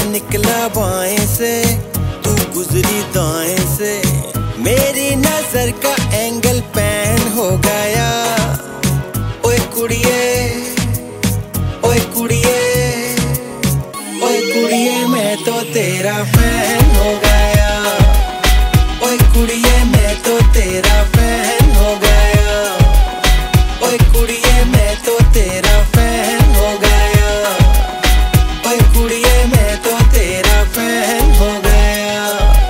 निकला बाएं से, तू गुजरी दाएं से, मेरी नजर का एंगल पैन हो गया। ओए कुड़िए, ओए कुड़िए, ओए कुड़िए मैं तो तेरा फैन हो गया। ओए कुड़िए मैं तो तेरा फैन हो गया। ओए कुड़िए मैं तो तेरा फैन हो गया। ओए कुड़िए मैं तो तेरा फैन हो गया।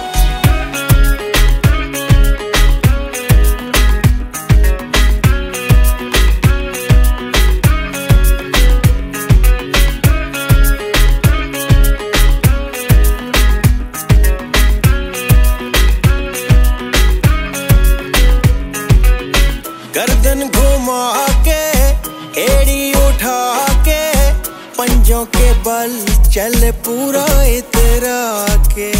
गर्दन घुमा के, एड़ी उठा के, पंजों के बल चल पूरा इतरा के।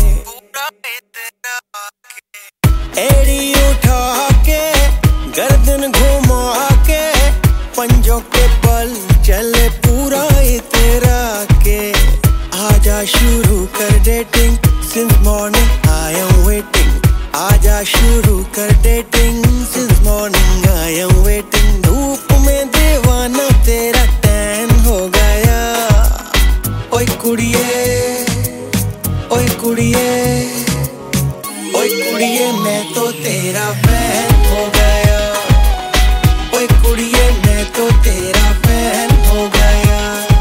एड़ी उठा के, गर्दन घुमा के, पंजों के बल चल पूरा इतरा के। आजा शुरू कर dating, since morning I am waiting. आजा शुरू कर dating, since morning I am waiting. धूप में दीवाना तेरा टैन हो गया। ओए कुड़िए, ओए कुड़िए, ओए कुड़िए मैं तो तेरा फैन हो गया। ओए कुड़िए मैं तो तेरा फैन हो गया।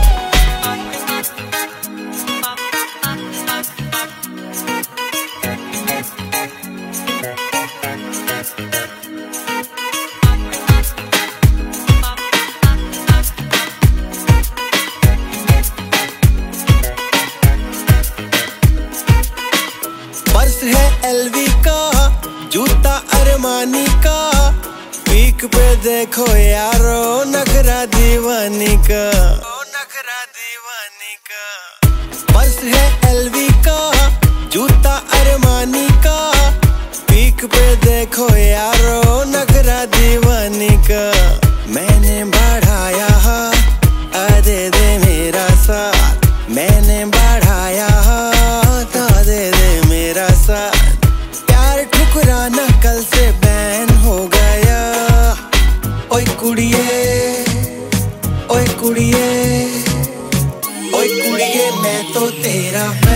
पर्स है एलवी का, जूता अरमानी का, पीक पे देखो यारो नखरा दीवानी का। पर्स है एलवी का, जूता अरमानी का, पीक पे देखो यारो नखरा दीवानी का। मैंने बढ़ाया दे दे मेरा साथ, मैंने बढ़ाया दे दे मेरा साथ। प्यार ठुकराना कल से बैन हो गया। ओए कुड़िए, ओए कुड़िए, ओए कुड़िए मैं तो तेरा